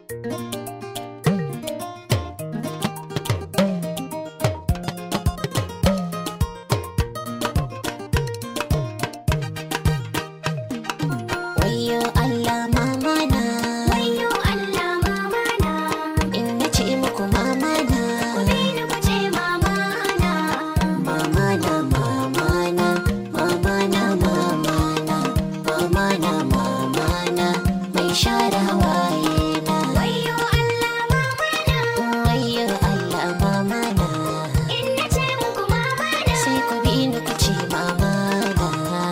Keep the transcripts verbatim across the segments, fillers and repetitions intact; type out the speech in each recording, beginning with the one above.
Wayyo Allah mama na, Wayyo Allah mama na, in na ce muku mama na, ku bi ni ku ce mama na. mama na mama na, mama na mama na, mama na mama na, mai share hawaye na. Wayyo Allah mama na, Wayyo Allah mama na, in na ce muku mama na. sai ku bi ni ku ce mama na.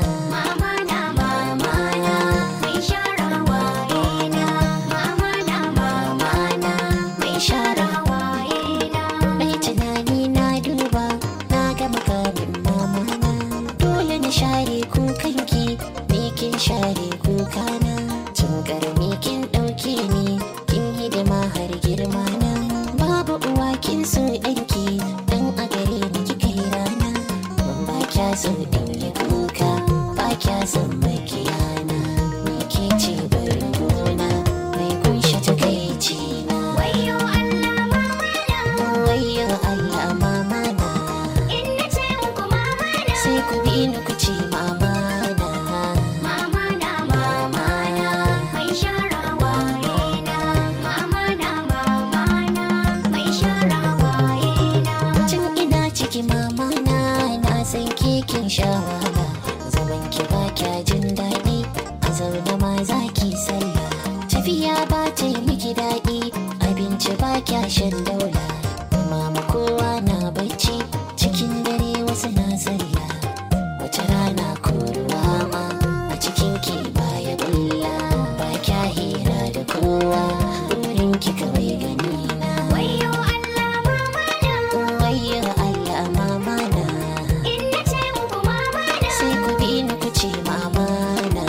Mama na mama na, mai share hawaye na. Mama na mama na, mai share hawaye na. Mai tunani na duba na ga makamin mama na, dole na share kukanki ni kin share kukana, kin garmi kin ɗauke ni kin hidima har girma na, babu uwa kin so ɗanki dan a gare ni kika yi rana, ban ba kya so in yi kuka ba kya son makiyana, ni ke ce barin gona mai kunshe takaici na. Wayyo Allah mama na, Wayyo Allah mama na, in na ce muku mama na. sai ku bi ni ku ce mama na. Mama na mama na, mai share hawaye na. Mama na mama na, mai share hawaye na. Tun ina ciki mama na, na san ke kin sha wahala, zaman ki ba kya jin daɗi, a zaune ma za ki sallah, tafiya ba ta yi miki daɗi, abinci ba kya shan daula, mama kowa na bacci cikin dare wasu na sallah, wata rana ko ruwa ma a cikin ki baya bulla, ba kya hira da kowa burin ki kawai gani na. Wayyo Allah mama na, Wayyo Allah mama na, in na ce muku mama na. sai ku bi ni ku ce mama na.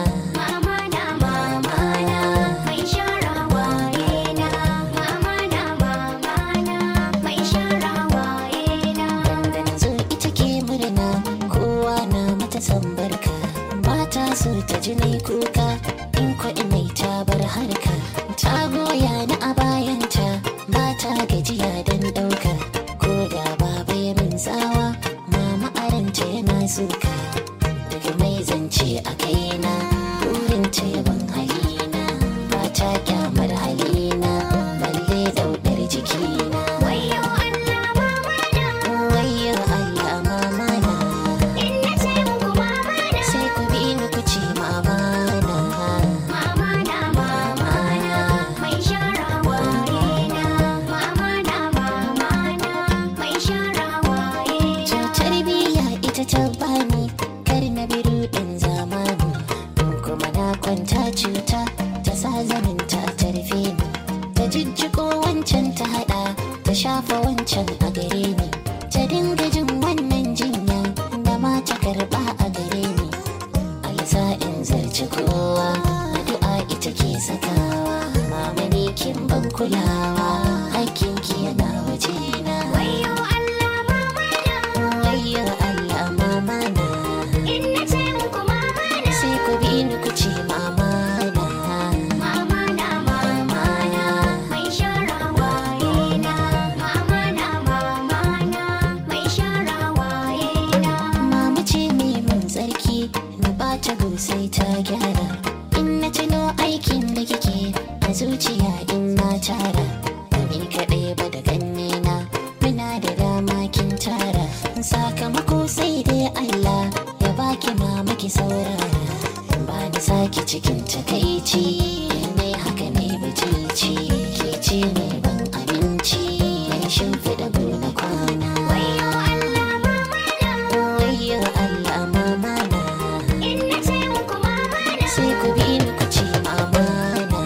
Mama na mama na, mai share hawaye na. Mama na mama na, mai share hawaye na. Da na zo ita ke murna kowa na mata san barka, mata so ta ji nai kuka in ko inai ta bar harka, ta goya ni a bayanta ba ta gajiya don ɗauka, ko da baba ya min tsawa mama aranta yana suka, daga mai zance a kaina burin ta yaban halina, ba ta kyamar halina balle daudar jikina. Wayyo Allah mama na, Wayyo Allah mama na, in na ce muku mama na. sai ku bi ni ku ce mama na. Mama na mama na, mai share hawaye na. Mama na mama na, mai share hawaye na. Cutar biya ita ta bani kar na bi ruɗin zamani, in kuma na kwanta cuta ta sa zanin ta tarfe ni, ta jijjiko wancan ta haɗa ta shafa wancan a gare ni, ta dinga jin wannan jinya da ma ta karɓa a gare ni, alsa in zarci kowa addu'a ita ke sakawa, mama ni kin ban kulawa hakkinki yana wajena. Wayyo Allah mama na, Wayyo Allah mama na, in na ce muku mama na. sai ku bi ni ku ce mama na. Mama na mama na, mai share hawaye na. Mama na mama na, mai share hawaye na. Mama ce mai mun tsarki na bata sai ta gyara, in na tuno aikin da kike a zuciya in na tara, ba ni kaɗai ba da kannena muna da dama kin tara, sakamako sai dai Allah ya baki mama ki saurara, ba ni saki cikin takaici ne haka ne butulci, ke ce mai ban abinci mai shimfiɗa na kwana. Wayyo Allah mama na, Wayyo Allah mama na, in na ce muku mama na. sai ku bi ni ku ce mama na.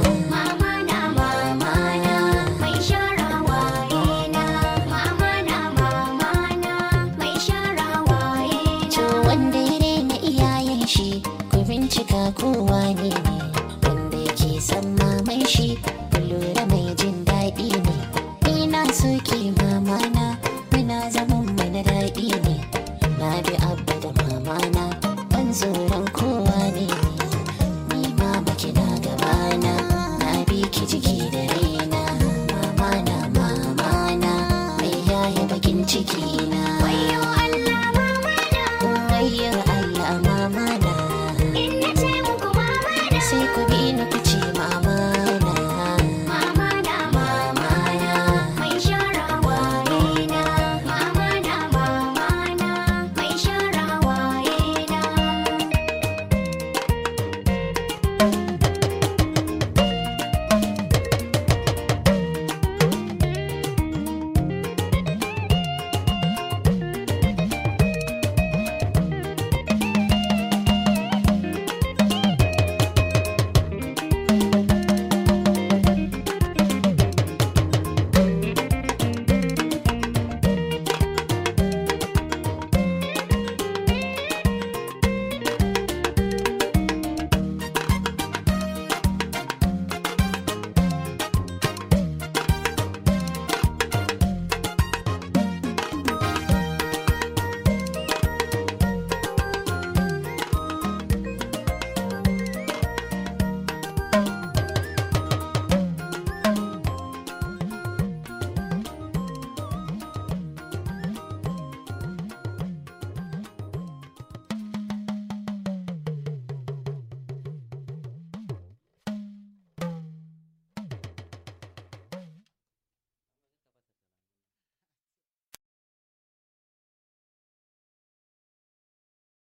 Mama na mama na, mai share hawaye na. Mama na mama na, mai share hawaye To na. wanda ya rena iyayen shi ku bincika kowa ne ne, wanda yake san maman shi